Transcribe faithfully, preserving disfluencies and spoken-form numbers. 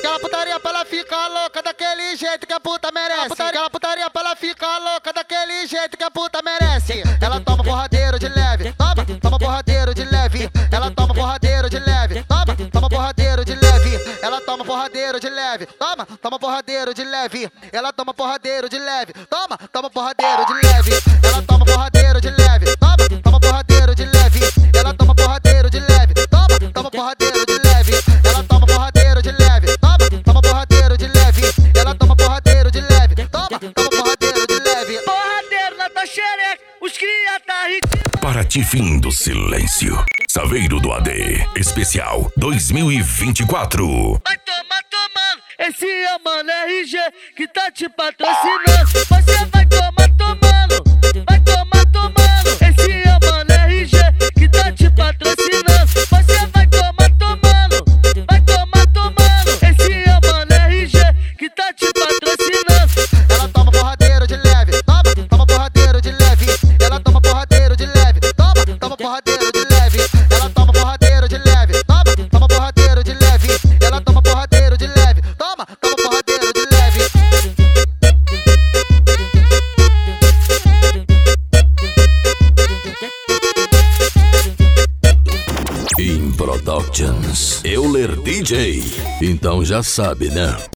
Aquela putaria pra ela ficar louca daquele jeito que a puta merece. Aquela putaria pra ela ficar louca daquele jeito que a puta merece. Ela toma porradeiro de leve, toma, toma porradeiro de leve. Ela toma porradeiro de leve, toma, toma porradeiro de leve. Ela toma porradeiro de leve, toma, toma porradeiro de leve. Ela toma porradeiro de leve, toma, toma porradeiro de leve. Ela toma porradeiro de leve, toma, toma porradeiro de leve. Ela toma porradeiro de leve, toma, toma porradeiro de leve. Ela toma porradeiro de leve, toma, toma porradeiro de leve. Ela toma porradeiro de leve, toma, toma porradeiro de leve. Porradeiro na tua xereca, os cria tá ritmo. Paraty fim do silêncio. Saveiro do A D, especial dois mil e vinte e quatro. Vai tomar tomando, esse é o mano R G que tá te patrocinando. Você vai tomar tomando, vai tomar tomando. Esse é o mano R G que tá te patrocinando. Você vai tomar tomando, vai tomar tomando. Esse é o mano R G que tá te patrocinando. Ela toma porradeiro de leve, toma, toma porradeiro de leve. Ela toma porradeiro de leve, toma, toma porradeiro de leve. Ela toma porradeiro de leve, toma, toma porradeiro de leve. Ela toma porradeiro de leve, toma, toma porradeiro de leve. In Productions, Euler D J. Então já sabe, né?